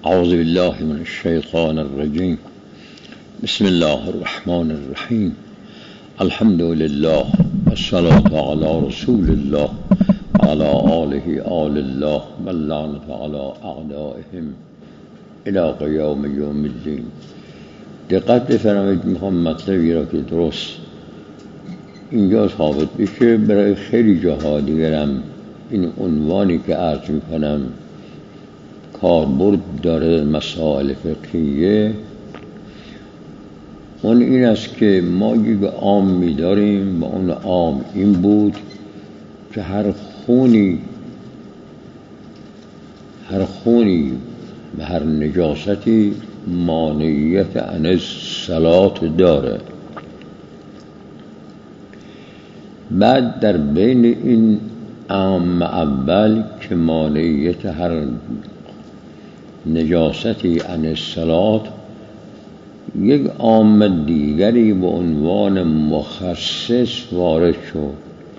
اعوذ بالله من الشیطان الرجیم. بسم الله الرحمن الرحیم. الحمد لله والصلاة علی رسول الله وعلى آله آل الله واللعنة على اعدائهم الی قیام یوم الدین. دقت بفرمایید، میخوام مطلبی را که درست اینجا ثابت بشه برای خیلی جاها دیگرم این عنوانی که عرض میکنم کاربرد داره در مسائل فقهیه. اون این است که ما یک عام می‌داریم و اون عام این بود که هر خونی و هر نجاستی مانعیت عن الصلاة داره. بعد در بین این عام اول که مانعیت هر نجاستی عن الصلاة، یک عام دیگری به عنوان مخصص وارد شد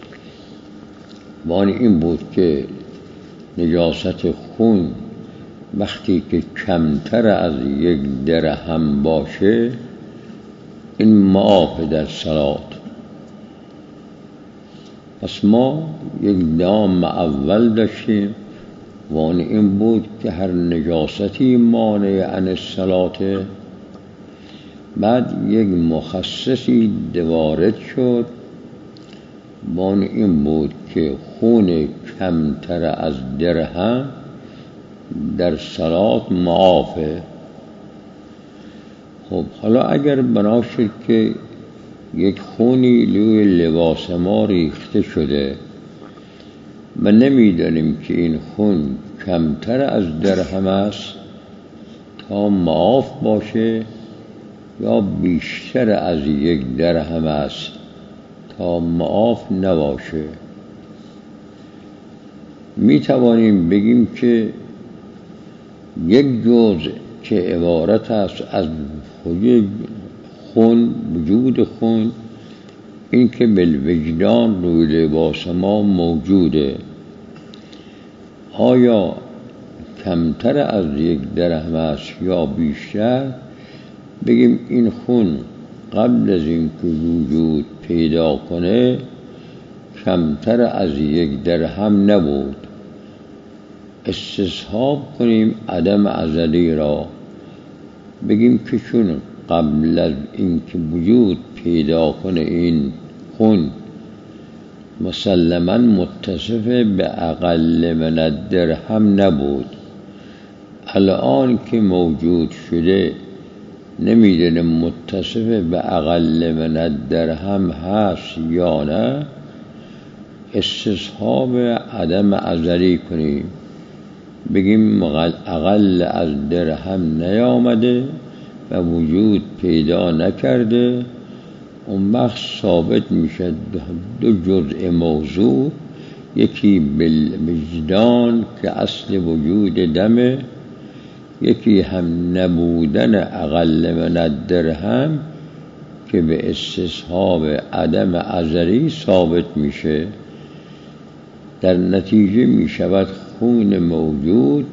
و این بود که نجاست خون وقتی که کمتر از 1 درهم باشه این معاف در صلات. پس ما یک عام اول داشتیم و این بود که هر نجاستی مانع عن الصلاة. بعد یک مخصصی وارد شد و این بود که خون کمتر از 1 درهم در صلات معافه. خب حالا اگر بنا شد که یک خونی روی لباس ما ریخته شده و نمیدانیم که این خون کمتر از 1 درهم است تا معاف باشه یا بیشتر از 1 درهم است تا معاف نباشه، می توانیم بگیم که یک جزء که عبارت است از خون، وجود خون، این که بالوجدان روی لباس ما موجوده، آیا کمتر از 1 درهم است یا بیشتر، بگیم این خون قبل از این که وجود پیدا کنه کمتر از 1 درهم نبود. استصحاب کنیم عدم ازلی را، بگیم که چون قبل از این که وجود پیدا کنه این خون مسلماً متصف به اقل من 1 درهم نبود، الان که موجود شده نمیدونه متصف به اقل من 1 درهم هست یا نه، استصحاب عدم ازلی کنیم، بگیم اقل از 1 درهم نیامده و وجود پیدا نکرده. اون وقت ثابت میشه 2 جزء موضوع، یکی بالوجدان که اصل وجود دمه، یکی هم نبودن اقل من 1 درهم که به استصحاب عدم ازلی ثابت میشه. در نتیجه میشود خون موجود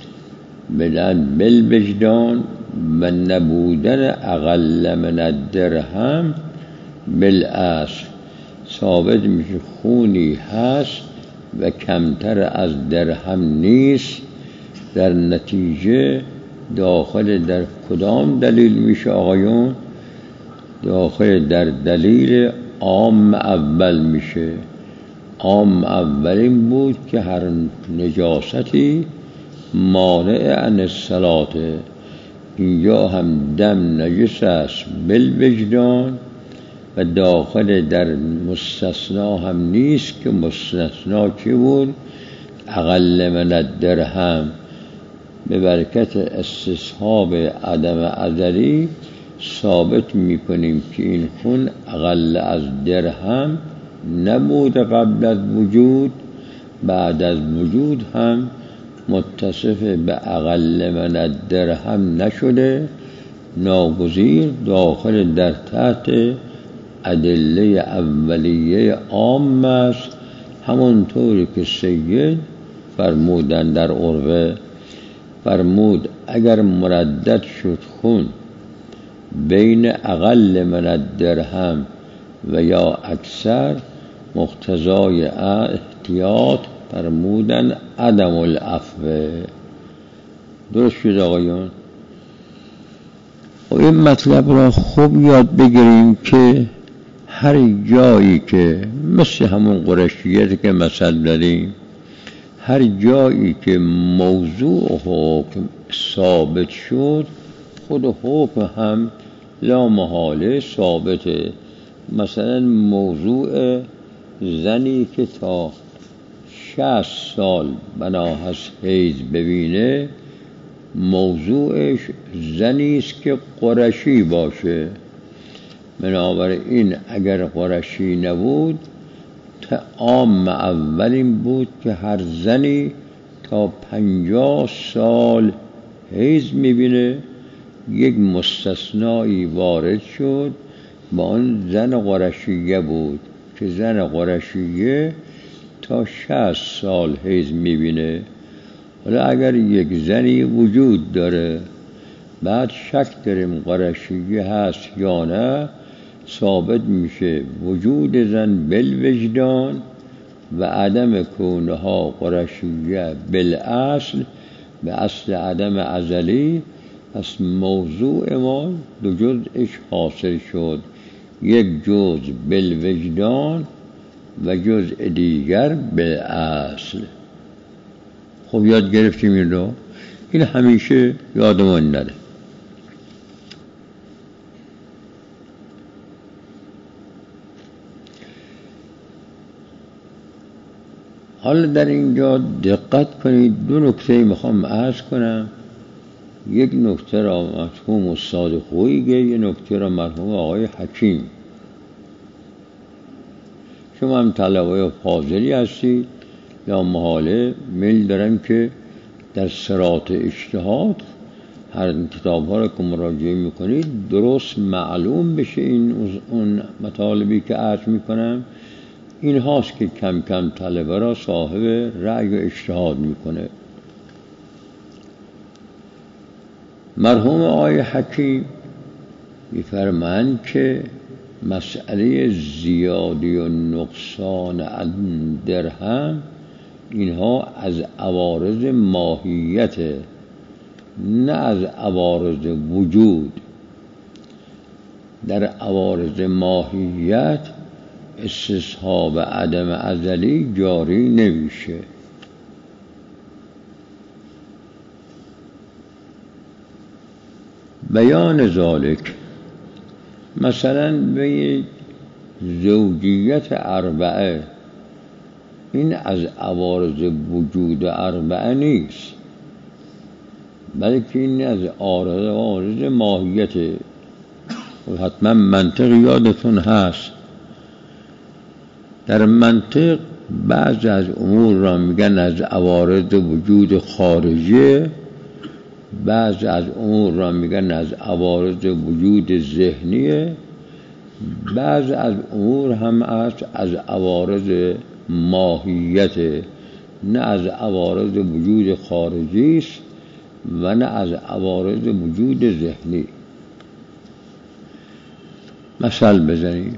بالوجدان و نبودن اقل من 1 درهم بالاصل ثابت میشه خونی هست و کمتر از 1 درهم نیست. در نتیجه داخل در کدام دلیل میشه آقایون؟ داخل در دلیل عام اول میشه. عام اول این بود که هر نجاستی مانع عن الصلاة. اینجا هم دم نجس است بالوجدان و داخل در مستثنا هم نیست که مستثنا چی بود؟ اقل من 1 درهم. به برکت استصحاب عدم ازلی ثابت میکنیم که این خون اقل از 1 درهم نبود قبل از وجود، بعد از وجود هم متصف به اقل من 1 درهم نشده، ناگزیر داخل در تحت ادله اولیه عام است، همونطوری که سید فرمودن در عروه، فرمود اگر مردد شد خون بین اقل من الدرهم و یا اکثر، مقتضای احتیاط فرمودن عدم العفو. درست شد آقایان؟ و این مطلب را خوب یاد بگیریم که هر جایی که مثل همون قرشیتی که مثل داریم، هر جایی که موضوع حکم ثابت شد، خود حکم هم لا محاله ثابته. مثلا موضوع زنی که تا 60 سال بنا هست حیض ببینه، موضوعش زنی است که قرشی باشه. بنابراین اگر قرشی نبود، عام اول این بود که هر زنی تا 50 سال حیض میبینه. یک مستثنایی وارد شد، با آن زن قرشیه بود که زن قرشیه تا 60 سال حیض میبینه. حالا اگر یک زنی وجود داره، بعد شک داریم قرشیه هست یا نه، ثابت میشه وجود زن بالوجدان و عدم کونها قرشیه بالاصل، به اصل عدم ازلی. پس موضوع ما دو جزءش حاصل شد، یک جزء بالوجدان و جزء دیگر بالاصل. خب یاد گرفتیم این رو، این همیشه یادمون نره. حالا در اینجا دقت کنید، دو نکته میخوام عرض کنم. یک نکته را مرحوم استاد خوییگه، یک نکته را مرحوم آقای حکیم. شما هم طلبه فاضلی هستید، یا محاله میل دارم که در صراط اجتهاد هر کتاب ها را که مراجعه میکنید درست معلوم بشه اون مطالبی که عرض میکنم. این هاست که کم کم طلبه را صاحب رأی و اجتهاد میکنه. مرحوم آقای حکیم میفرمایند که مسئله زیادی و نقصان درهم، اینها از عوارض ماهیت، نه از عوارض وجود. در عوارض ماهیت استصحاب عدم ازلی جاری نمیشه. بیان ذالک، مثلا به زوجیت اربعه، این از عوارض وجود اربعه نیست، بلکه این از عوارض ماهیت. حتما منطق یادتون هست، در منطق بعض از امور را میگن از عوارض وجود خارجه، بعض از امور را میگن از عوارض وجود ذهنیه، بعض از امور هم از عوارض ماهیت، نه از عوارض وجود خارجی است و نه از عوارض وجود ذهنی. مثال بزنیم،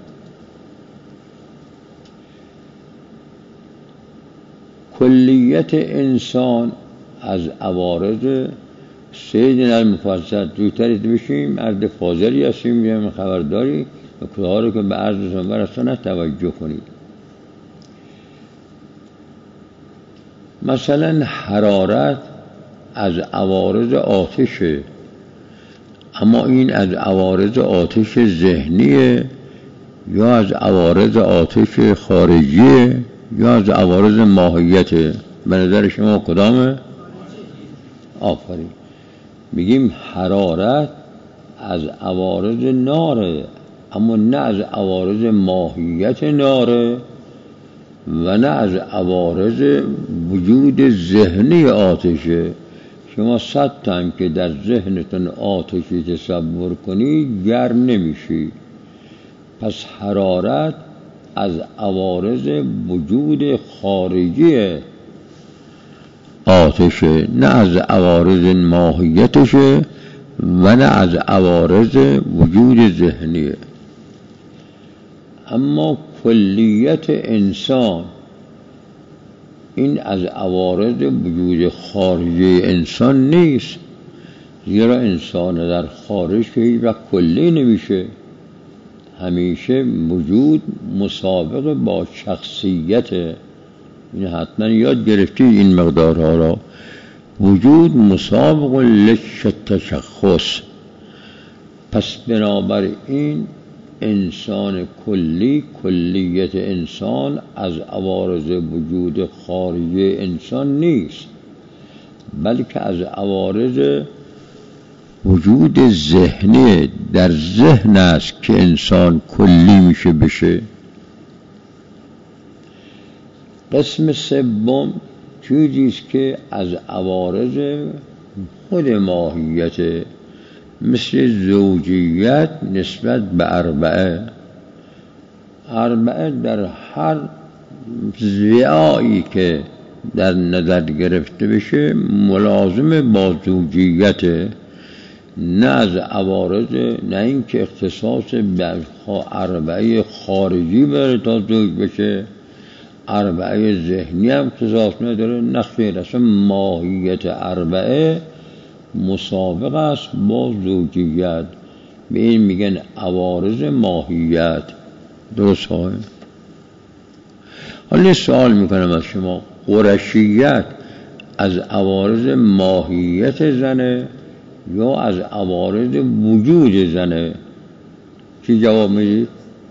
کلیت انسان از عوارض سیدنا المفصل. زودتر بشیم، عرض فاضلی هستیم، یه خبرداری نکته‌ها رو که به عرضتون برسانه توجه کنید. مثلا حرارت از عوارض آتشه، اما این از عوارض آتش ذهنیه یا از عوارض آتش خارجیه یا از عوارض ماهیته؟ به نظر شما کدامه؟ آفرین. میگیم حرارت از عوارض ناره، اما نه از عوارض ماهیت ناره و نه از عوارض وجود ذهنی آتشه. شما 100 تا که در ذهنتون آتشی تصور کنید گرم نمیشی. پس حرارت از عوارض وجود خارجی ذاتشه، نه از عوارض ماهیتشه و نه از عوارض وجود ذهنیه. اما کلیت انسان این از عوارض وجود خارجی انسان نیست، زیرا انسان در خارج که و کلی نمیشه. همیشه وجود مسابقه با شخصیت، این حتما یاد گرفتی این مقدارها را. وجود مسابق للتشخص. پس بنابراین انسان کلی، کلیت انسان از عوارض وجود خارجی انسان نیست، بلکه از عوارض وجود ذهنی در ذهن است که انسان کلی میشه بشه. قسم سوم چیزی است که از عوارض خود ماهیت، مثل زوجیت نسبت به اربعه. اربعه در هر ضیاعی که در نظر گرفته بشه ملازم با زوجیت، نه از عوارض، نه اینکه اختصاص به اربعه خارجی بره تا زوج بشه، اربعه ذهنی هم اختصاص نداره، نه خیر. اصلا ماهیت اربعه مسابقه است با زوجیت، به این میگن عوارض ماهیت. درست های؟ حالا سوال میکنم از شما، قرشیت از عوارض ماهیت زنه یا از عوارض وجود زنه؟ چی جواب میدید؟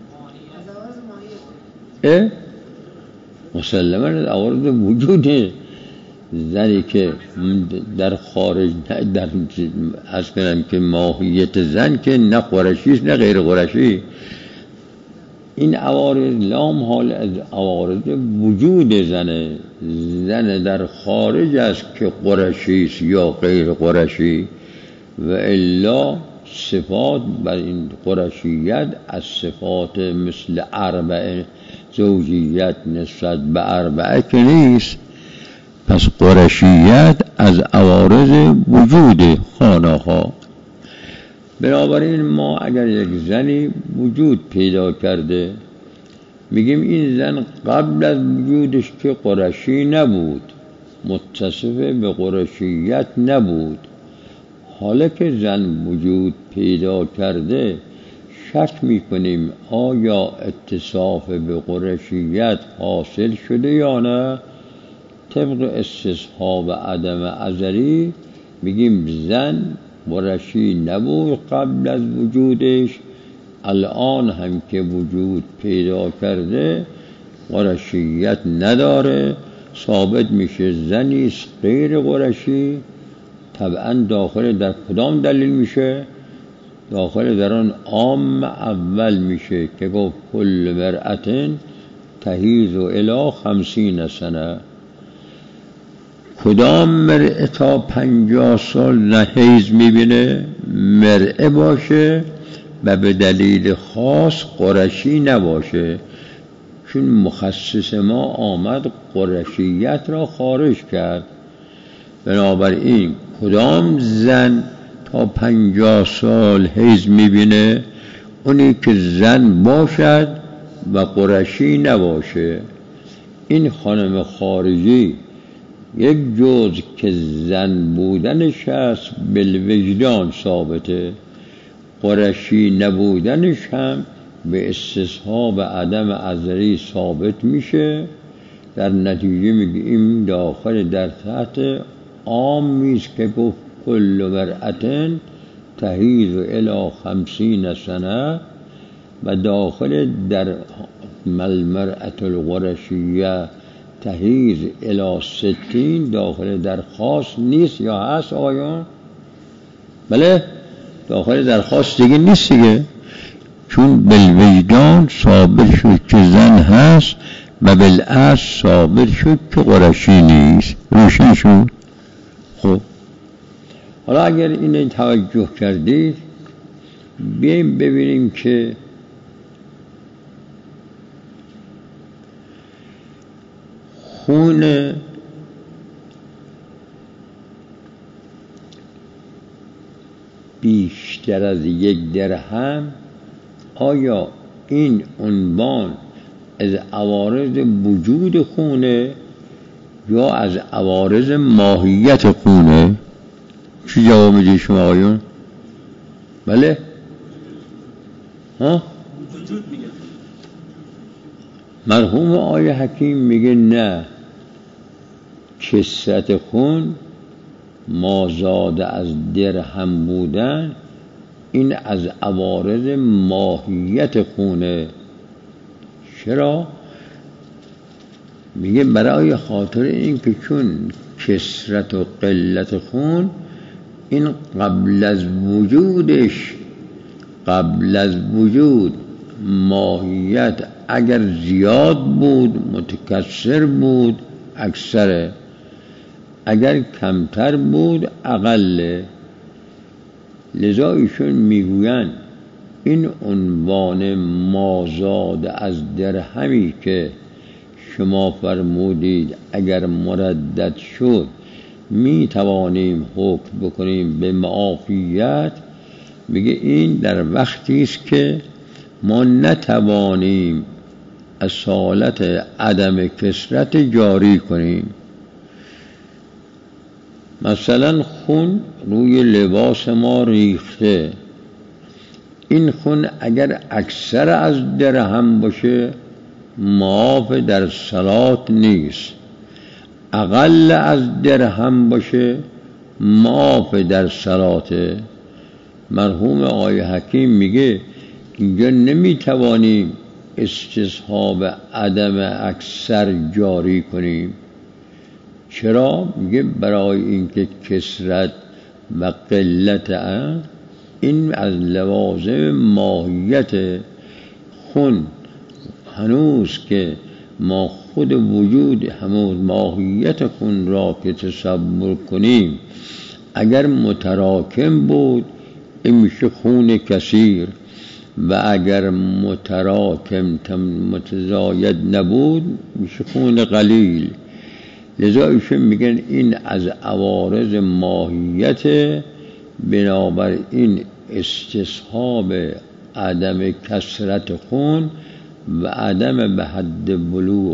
مسلماً از عوارض وجود زنی که در خارج، در از کنم که ماهیت زن که نه قرشیست نه غیر قرشی. این عوارض لام حال از عوارض وجود زنه. زن در خارج است که قرشیست یا غیر قرشی، و الا صفات بر این قرشیت از صفات مثل اربعه، زوجیت نسبت به اربعه که نیست. پس قرشیت از عوارض وجود خانه ها. بنابراین ما اگر یک زنی وجود پیدا کرده، میگیم این زن قبل از وجودش که قرشی نبود، متصف به قرشیت نبود. حالا که زن وجود پیدا کرده، شک میکنیم آیا اتصاف به قرشیت حاصل شده یا نه. طبق استصحاب عدم ازلی میگیم زن قرشی نبود قبل از وجودش، الان هم که وجود پیدا کرده قرشیت نداره، ثابت میشه زنیست غیر قرشی. طبعا داخل در کدام دلیل میشه؟ داخل در آن عام اول میشه که گفت کل مرأة تحیض الی 50 سنه. کدام مرأة تا 50 سال نه حیض میبینه؟ مرأة باشه و به دلیل خاص قرشی نباشه، چون مخصص ما آمد قرشیت را خارج کرد. بنابراین کدام زن تا 50 سال حیض میبینه؟ اونی که زن باشد و قرشی نباشه. این خانم خارجی یک جز که زن بودنش هست بالوجدان ثابته، قرشی نبودنش هم به استصحاب عدم ازلی ثابت میشه. در نتیجه میگیم داخل در تحت عامیست که گفت کل مرأة تحیض الی 50 سنه، و داخل در المرأة القرشیه تحیض الی 60 داخل در خاص نیست یا هست آیا؟ بله داخل در خاص دیگه نیست دیگه، چون بالوجدان ثابت شد که زن هست و بالاصل ثابت شد که قرشی نیست. روشن شد؟ خب حالا اگر اینو توجه کردید، بیاییم ببینیم که خون بیشتر از 1 درهم، آیا این عنوان از عوارض وجود خونه یا از عوارض ماهیت خونه؟ چی جواب میدی شما آقایون؟ بله؟ ها؟ وجود میگه. مرحوم آقای حکیم میگه نه، کثرت خون مازاده از درهم بودن این از عوارض ماهیت خونه. چرا؟ میگه برای خاطر این که چون کثرت و قلت خون این قبل از وجود ماهیت اگر زیاد بود متکثر بود اکثره، اگر کمتر بود اقله. لذا ایشون میگوین این عنوان مازاد از درهمی که شما فرمودید اگر مردد شد می توانیم حکم بکنیم به معافیت، میگه این در وقتی است که ما نتوانیم اصالت عدم کثرت جاری کنیم. مثلا خون روی لباس ما ریخته، این خون اگر اکثر از درهم باشه معاف در صلات نیست، اقل از درهم باشه معاف در صلاته. مرحوم آقای حکیم میگه اینجا نمیتوانیم استصحاب عدم اکثر جاری کنیم. چرا؟ میگه برای اینکه کثرت و قلت این از لوازم ماهیت خون، هنوز که ما خود وجود همون ماهیت خون را که تصور کنیم اگر متراکم بود این میشه خون کثیر، و اگر متراکم متزاید نبود میشه خون قلیل. لذا ایشون میگن این از عوارض ماهیت، بنابراین استصحاب عدم کثرت خون و عدم به حد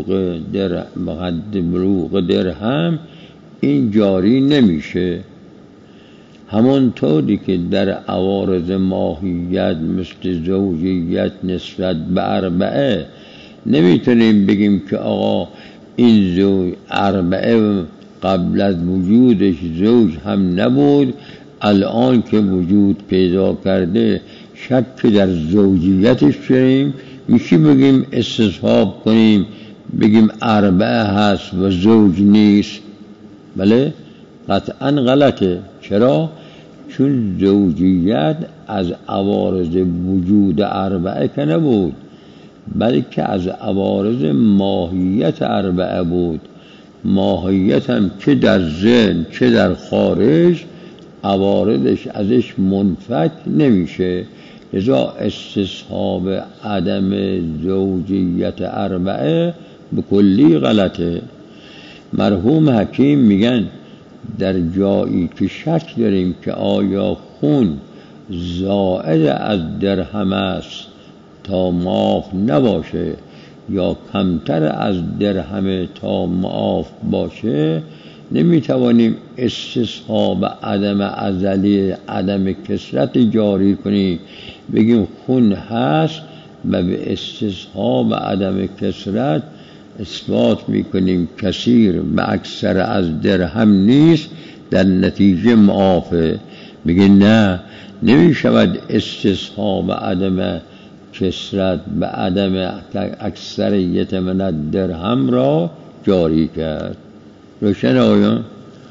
بلوغ درهم این جاری نمیشه. همونطوری که در عوارض ماهیت مثل زوجیت نسبت به اربعه نمیتونیم بگیم که آقا این زوج اربعه قبل از وجودش زوج هم نبود، الان که وجود پیدا کرده شک در زوجیتش داریم، میشه بگیم استصحاب کنیم بگیم اربعه هست و زوج نیست؟ بله قطعا غلطه. چرا؟ چون زوجیت از عوارض وجود اربعه که نبود، بلکه از عوارض ماهیت اربعه بود. ماهیت هم چه در ذهن چه در خارج عوارضش ازش منفک نمیشه. لذا استصحاب عدم زوجیت اربعه به کلی غلطه. مرحوم حکیم میگن در جایی که شک داریم که آیا خون زائد از درهم است تا معاف نباشه یا کمتر از درهم تا معاف باشه، نمیتوانیم استصحاب عدم ازلی عدم کثرت جاری کنیم بگیم خون هست و به استصحاب عدم کثرت اثبات میکنیم کثیر و اکثر از درهم نیست، در نتیجه معافه. میگه نه، نمیشود استصحاب عدم کثرت به عدم اکثریت من الدرهم را جاری کرد. روشن آقایان؟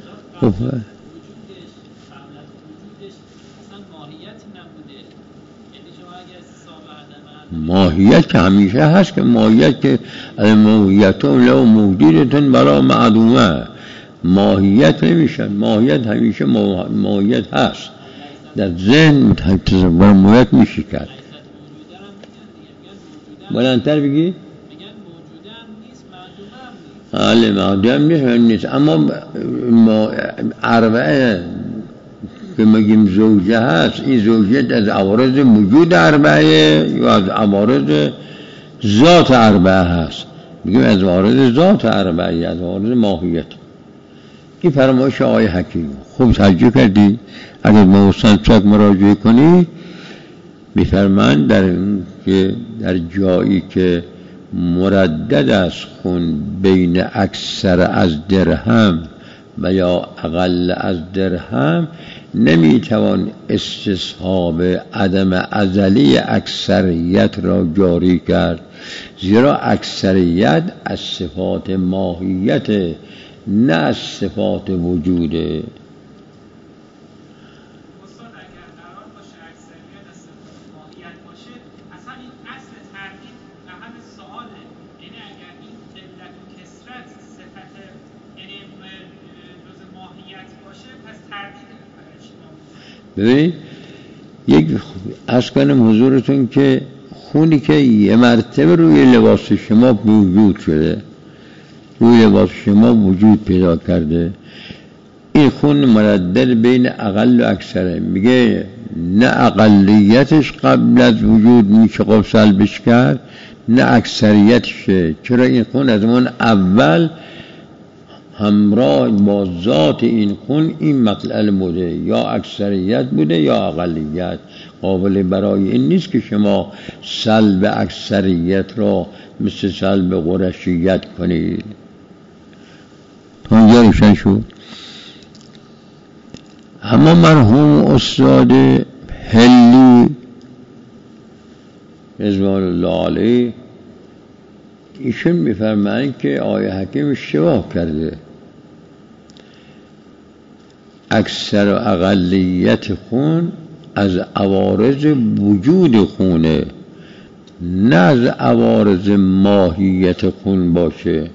ماهیت که همیشه هست، که ماهیت که ماهیتون لو موجودتون برا معدومه، ماهیت نمیشه. ماهیت همیشه ماهیت هست، در ذهن ماهیت میشه کرد. بلندتر بگی؟ معدوم نیست، اما اربعه که میگیم زوجه هست، این زوجیت از عوارض وجود اربعه یا از عوارض ذات اربعه هست؟ میگیم از عوارض ذات اربعه، از عوارض ماهیت. این فرمایش آقای حکیم خوب توجه کردی؟ اگر مستنصف مراجعه کنی میفرمایند در جایی که مردد از خون بین اکثر از درهم و یا اقل از درهم نمیتوان استصحاب عدم ازلی اکثریت را جاری کرد، زیرا اکثریت از صفات ماهیت نه از صفات وجوده. ببین عرض کنم حضورتون که خونی که یه مرتبه روی لباس شما وجود شده، روی لباس شما وجود پیدا کرده، این خون مردد بین اقل و اکثره. میگه نه اقلیتش قبل از وجود میشه خب سلبش کرد، نه اکثریتشه. چرا؟ این خون از من اول همراه با ذات این خون این مطلع بوده، یا اکثریت بوده یا اقلیت. قابل برای این نیست که شما سلب اکثریت را مثل سلب قرشیت کنید. تا اینجا روشن شد. اما مرحوم استاد هلی رضوان الله علیه ایشون میفرمایند که آقای حکیم اشتباه کرده. اکثر و اقلیت خون از عوارض وجود خونه، نه از عوارض ماهیت خون باشه.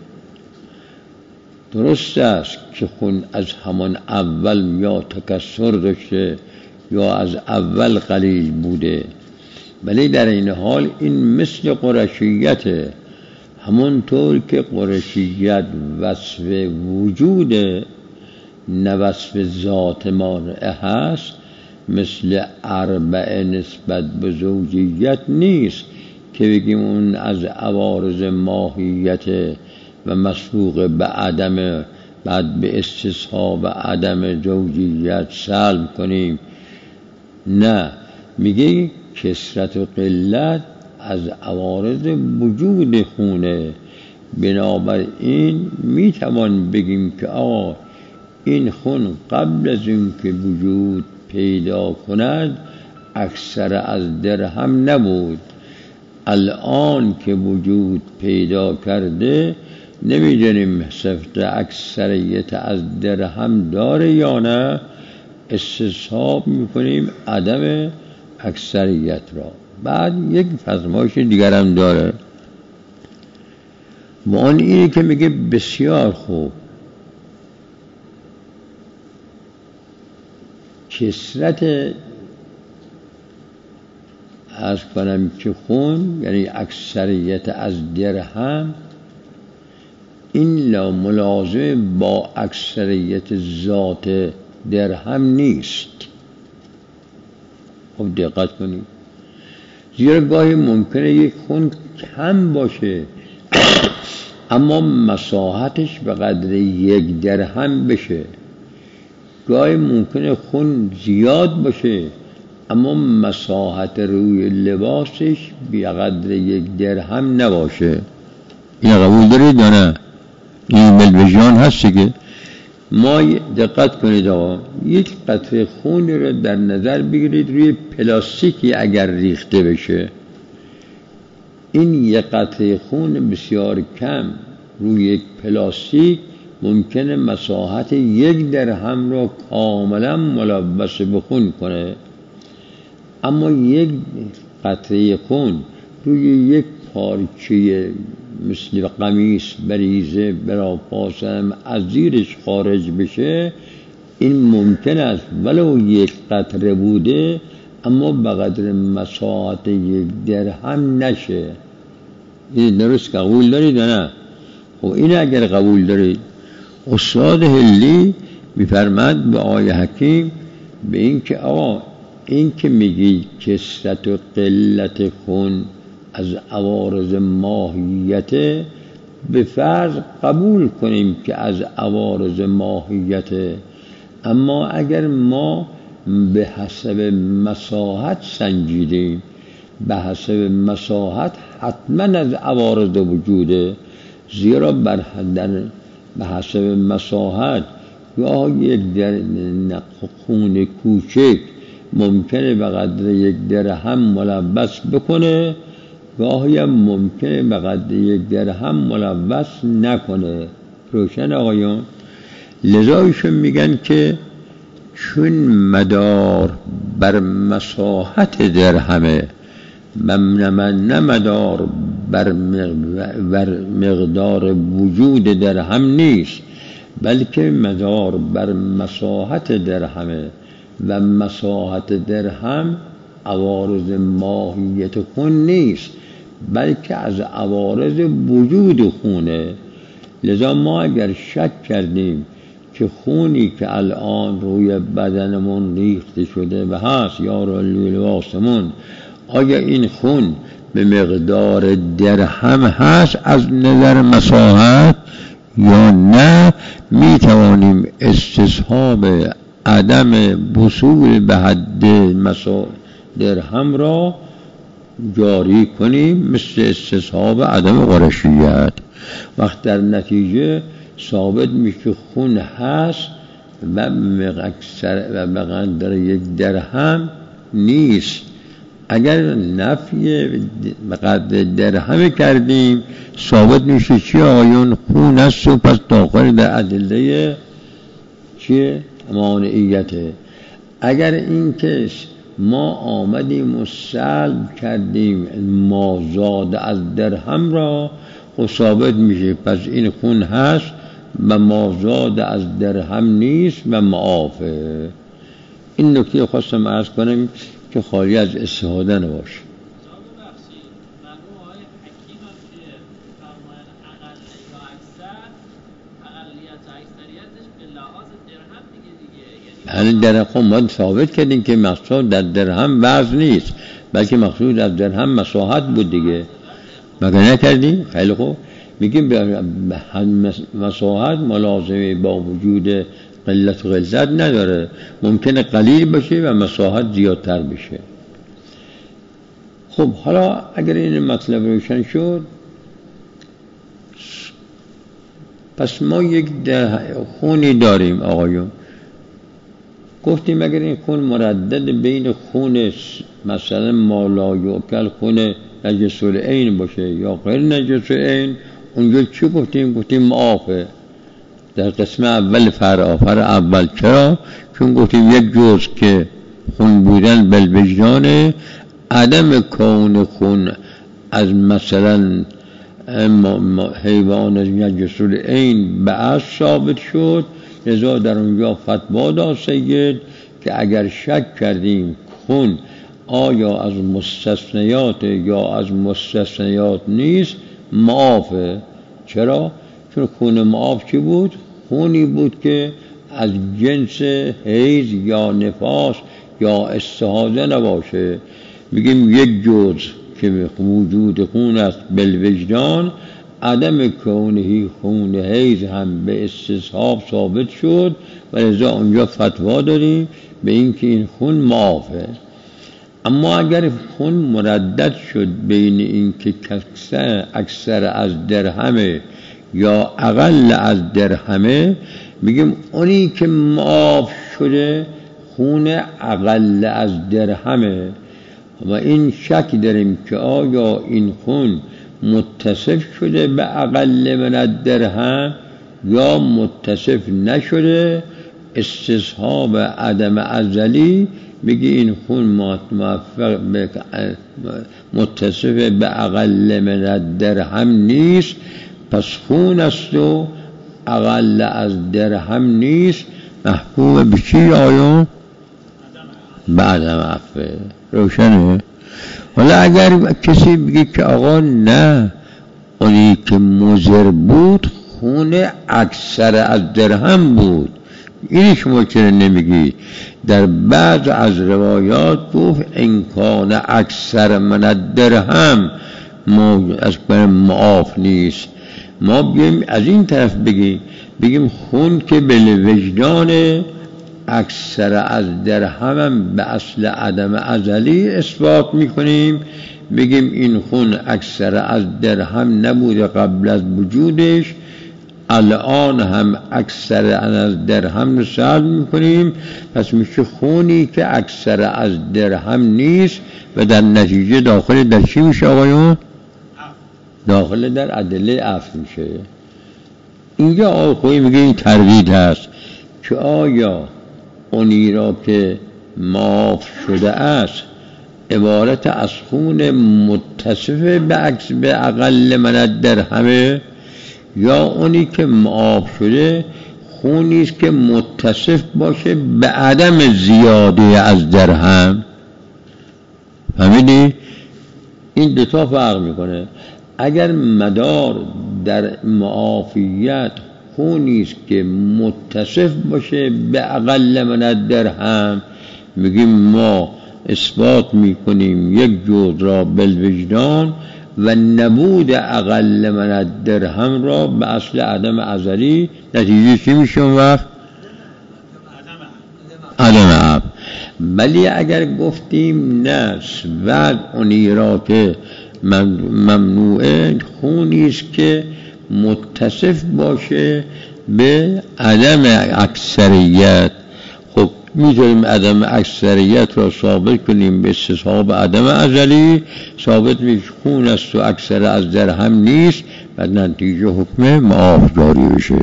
درست است که خون از همان اول یا تکثر داشته یا از اول قلیل بوده، ولی در این حال این مثل قرشیته. همونطور که قرشیت وصف وجوده نه وصف ذات مانعه هست، مثل اربعه نسبت به زوجیت نیست که بگیم اون از عوارض ماهیت و مسبوق به عدم، بعد به استصحاب عدم زوجیت سلب کنیم. نه، میگه کثرت و قلت از عوارض وجود خونه. بنابراین میتوان بگیم که آقا این خون قبل از این که وجود پیدا کند اکثر از درهم نبود. الان که وجود پیدا کرده نمیدونیم صفت اکثریت از درهم داره یا نه، استصحاب میکنیم عدم اکثریت را. بعد یک فرمایش دیگر هم داره و آن اینه که میگه بسیار خوب، کثرت از کنم که خون یعنی اکثریت از درهم این لا ملازم با اکثریت ذات درهم نیست. خب دقت کنید، زیرا گاهی ممکنه یک خون کم باشه اما مساحتش به قدر 1 درهم بشه. گاهی ممکنه خون زیاد باشه اما مساحت روی لباسش به قدر 1 درهم نباشه. این قبول دارید یا نه؟ این ملوژیان هست که ما دقت کنید آقا، یک قطره خون رو در نظر بگیرید روی پلاستیکی اگر ریخته بشه، این یک قطره خون بسیار کم روی یک پلاستیک ممکنه مساحت 1 درهم رو کاملا ملوث به خون کنه. اما یک قطره خون روی یک پارچه مثل قمیص بریزه برا پاسم از زیرش خارج بشه، این ممکن است ولو 1 قطره بوده اما به قدر مساحت 1 درهم نشه. این درست قبول دارید یا نه؟ خب این اگر قبول دارید، استاد هلی میفرماد به آقای حکیم به این که آقا این که میگی کثرت و قلت خون از عوارض ماهیت، به فرض قبول کنیم که از عوارض ماهیت، اما اگر ما به حسب مساحت سنجیدیم، به حسب مساحت حتما از عوارض وجوده، زیرا به حسب مساحت یا یک خون کوچک ممکنه به قدر 1 درهم ملوث بکنه، گاهی هم ممکنه به قدر 1 درهم ملوث نکنه. روشن آقایون؟ لذا ایشون میگن که چون مدار بر مساحت درهمه نه مدار بر مقدار وجود درهم نیست، بلکه مدار بر مساحت درهمه و مساحت درهم عوارض ماهیت خون نیست، بلکه از عوارض وجود خونه. لذا ما اگر شک کردیم که خونی که الان روی بدنمون ریخته شده و هست یا روی لباسمون، آیا این خون به مقدار درهم هست از نظر مساحت یا نه، می توانیم استصحاب عدم وصول به حد درهم را جاری کنیم، مثل استصحاب عدم قرشیت. وقت در نتیجه ثابت میشه که خون هست و به قدر 1 درهم نیست. اگر نفی به قدر درهم کردیم ثابت میشه چی آیون؟ خون هست و پس داخل در ادله چیه؟ مانعیته. اگر این که ما آمدیم و سلب کردیم مازاد از درهم را، خب ثابت میشه پس این خون هست و مازاد از درهم نیست و معافه. این نکته خواستم عرض کنم که خالی از استفاده نباشه. یعنی در خون ما ثابت کردیم که مقصود در درهم وزن نیست، بلکه مقصود از درهم مساحت بود دیگه، مگه نکردیم؟ خیلی خوب، میگیم مساحت ملازمه با وجود قلت و غلظت نداره، ممکنه قلیل باشه و مساحت زیادتر بشه. خب حالا اگر این مطلب روشن شد، پس ما یک خونی داریم آقایون، گفتیم اگر این خون مردد بین خون مثلا مالایوکل خون نجس العین باشه یا غیر نجس العین، اونجا چی گفتیم؟ گفتیم معافه. در قسم اول فرع اول. چرا؟ چون گفتیم یک جزء که خون بودن بالوجدان، عدم کون خون از مثلا حیوان از نجس العین به اصل ثابت شد. لذا در اونجا فتوا داد سید که اگر شک کردیم خون آیا از مستثنیات یا از مستثنیات نیست، معافه. چرا؟ چون خون معاف چی بود؟ خونی بود که از جنس حیض یا نفاس یا استحاضه نباشه. میگیم یک جزء که وجود خون است بالوجدان، عدم کونه خون حیض هم به استصحاب ثابت شد و لذا اونجا فتوا داریم به اینکه این خون معافه. اما اگر خون مردد شد بین اینکه اکثر از درهمه یا اقل از درهمه، میگیم اونی که معاف شده خون اقل از درهمه و این شک داریم که آیا این خون متصف شده به اقل من الدرهم یا متصف نشده. استصحاب عدم ازلی میگه این خون موفق به متصف به اقل من الدرهم نیست، پس خون است و اقل از درهم نیست، محکوم به چی آیون؟ به عدم عفو. روشنه؟ حالا اگر کسی بگه که آقا نه، اونی که مضر بود خون اکثر از درهم بود، اینی شما چرا نمیگی؟ در بعض از روایات گفت امکان اکثر من الدرهم ما از معاف نیست. ما بیایم از این طرف بگیم خون که به وجدان اکثر از درهم به اصل عدم ازلی اثبات میکنیم، بگیم این خون اکثر از درهم نبوده قبل از وجودش، الان هم اکثر از درهم رو سلب میکنیم، پس میشه خونی که اکثر از درهم نیست و در نتیجه داخل در چی میشه آقایون؟ داخل در ادله عفو میشه. اینجا آقایی میگه این تردید هست که آیا اونی را که معاف شده است عبارت از خون متصف به اقل من الدرهمه، یا اونی که معاف شده خونی است که متصف باشه به عدم زیاده از درهم؟ فهمیدی؟ این دوتا فرق میکنه. اگر مدار در معافیت خونی است که متصف باشه به اقل من الدرهم، میگیم ما اثبات میکنیم یک جزء را بالوجدان و نبود اقل من الدرهم را به اصل عدم ازلی. نتیجه چی میشه اون وقت؟ عدم عب. ولی اگر گفتیم نه بعد اونی را که ممنوعه خونی است که متصف باشه به عدم اکثریت، خب میتونیم عدم اکثریت را ثابت کنیم به استصحاب عدم ازلی، ثابت میشه خون است و اکثر از درهم نیست و نتیجه حکم معاف جاری بشه.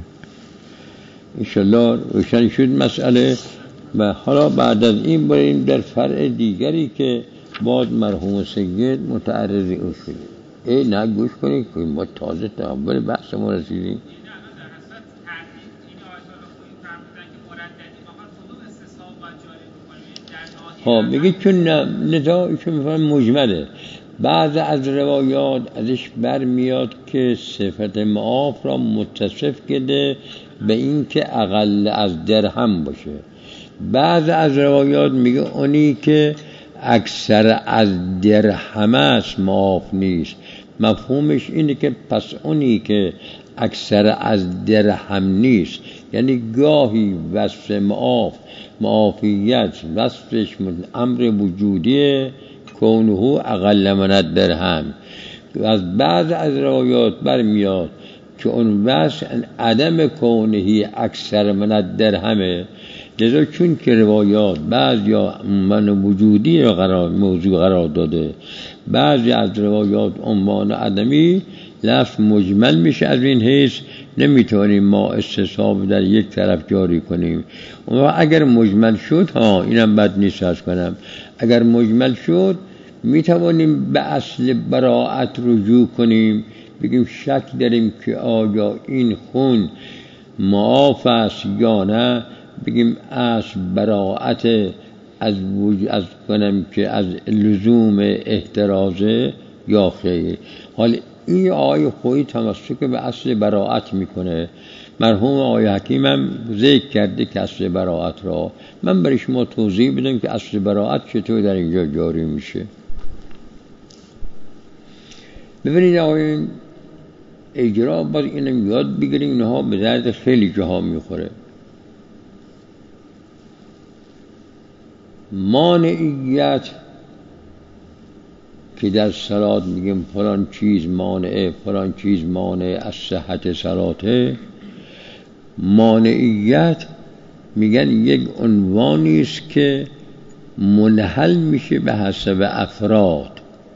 انشالله روشن شد مسئله. و حالا بعد از این بریم در فرع دیگری که بعد مرحوم سید متعرض او شده. نه گوش کنید که ما تازه تحول بحث ما رسیدیم. میگه چون لذا ایشون میفهم مجمله. بعض از روایات ازش برمیاد که صفت معاف را متصف کرده به این که اقل از درهم باشه. بعض از روایات میگه اونی که اکثر از درهم است معاف نیست. مفهومش اینه که پس اونی که اکثر از درهم نیست، یعنی گاهی وصف معافیت وصفش امر وجودیه کونه اقل من الدرهم. از بعض از روایات برمیاد که اون وصف عدم کونهی اکثر من الدرهمه. لذا چون که روایات بعضی من وجودی موضوع قرار داده، بعضی از روایات عنوان عدمی، لفظ مجمل میشه. از این حیث نمیتونیم ما استصحاب در یک طرف جاری کنیم. و اگر مجمل شد اینم بد نیست از کنم، اگر مجمل شد میتوانیم به اصل براءت رجوع کنیم، بگیم شک داریم که آیا این خون معاف است یا نه، بگیم اصل براءت از کنم که از لزوم احترازه یا خیر. حال این آیه خویی تمسک به اصل براءت میکنه. مرحوم آقای حکیم هم ذکر کرده که اصل براءت را من برای شما توضیح بدم که اصل براءت چطور در اینجا جاری میشه. ببینید آقایون، اجرا باید اینم یاد بگیریم، اینها به درد خیلی جاها میخوره. مانعیت که در صلات میگیم فلان چیز مانعه، فلان چیز مانع از صحت صلاته، مانعیت میگن یک عنوانی است که منحل میشه به حسب افراد.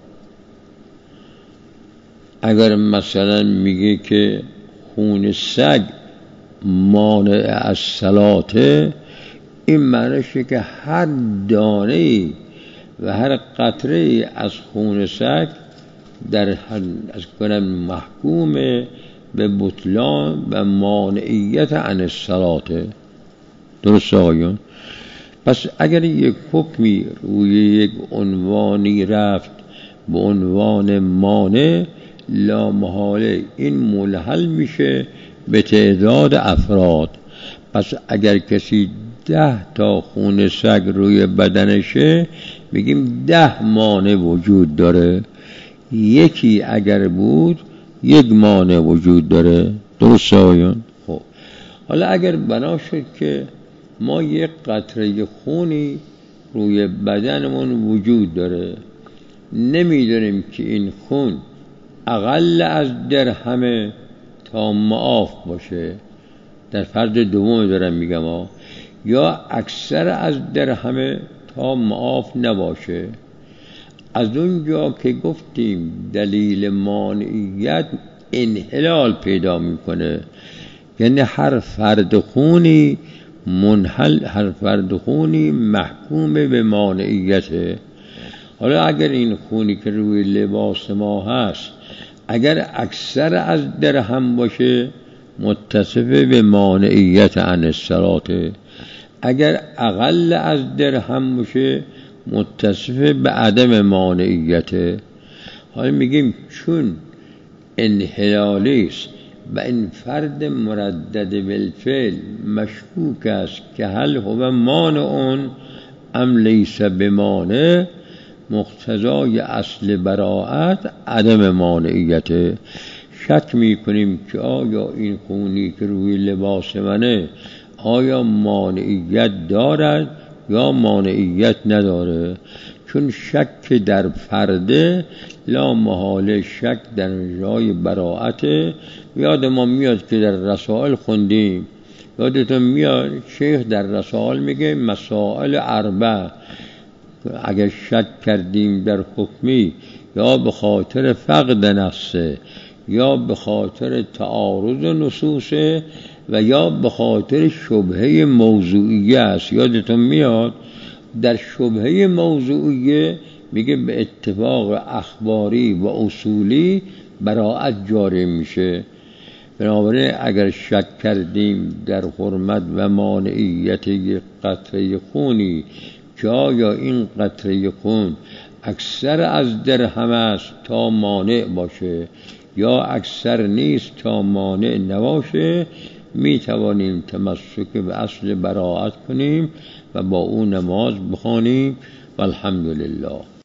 اگر مثلا میگه که خون سگ مانع از صلاته، این معنیشه که هر دانه و هر قطره از خون سگ در از کنم محکوم به بطلان و مانعیت عن الصلاته. درست آقایون؟ پس اگر یک حکمی روی یک عنوانی رفت به عنوان مانع، لا محاله این منحل میشه به تعداد افراد. پس اگر کسی 10 تا خون سگ روی بدنشه میگیم 10 مانع وجود داره، یکی اگر بود 1 مانع وجود داره. درسته آیون؟ خب حالا اگر بنا شد که ما 1 قطره خونی روی بدنمون وجود داره، نمیدونیم که این خون اقل از درهم تا معاف باشه، در فرض دوم دارم میگم یا اکثر از درهم تا معاف نباشه. از اونجا که گفتیم دلیل مانعیت انحلال پیدا میکنه، یعنی هر فرد خونی محکوم به مانعیته. حالا اگر این خونی که روی لباس ما هست اگر اکثر از درهم باشه متصف به مانعیت عن الصلاة، اگر اقل از درهم باشه متصف به عدم مانعیت. حالا میگیم چون انحلالی است و این فرد مردد بالفعل مشکوک است که هل هو مانع ام لیس بمانع، مقتضای اصل براءت عدم مانعیت. شک میکنیم که آیا این خونی که روی لباس منه آیا مانعیت دارد یا مانعیت نداره. چون شک در فرده لا محاله شک در جای براءت. یاد ما میاد که در رسائل خوندیم، یادتون میاد شیخ در رسائل میگه مسائل 4 اگر شک کردیم در حکمی یا به خاطر فقد نفسه یا به خاطر تعارض نصوصه و یا به خاطر شبهه موضوعیه است. یادتون میاد در شبهه موضوعیه میگه به اتفاق اخباری و اصولی براءت جاری میشه. بنابراین اگر شک کردیم در حرمت و مانعیت یک قطره خونی که آیا این قطره خون اکثر از درهم است تا مانع باشه یا اکثر نیست تا مانع نباشه، می توانیم تمسک به اصل براءت کنیم و با اون نماز بخوانیم. والحمدلله.